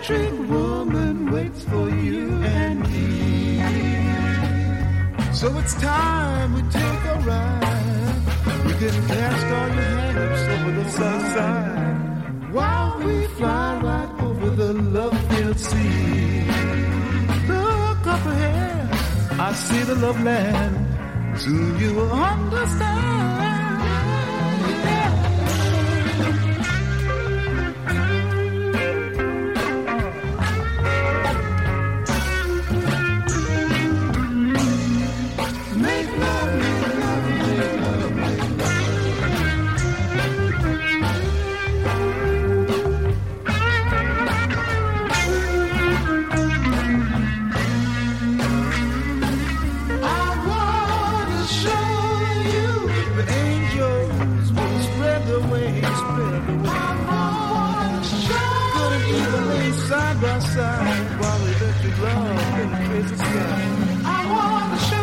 electric woman waits for you and me. So it's time we take a ride. You can cast all your hang-ups over the sunset while we fly right over the love-filled sea. Look up ahead, I see the love land. Soon you will understand. Side by side while electric love in the crazy sky. I wanna show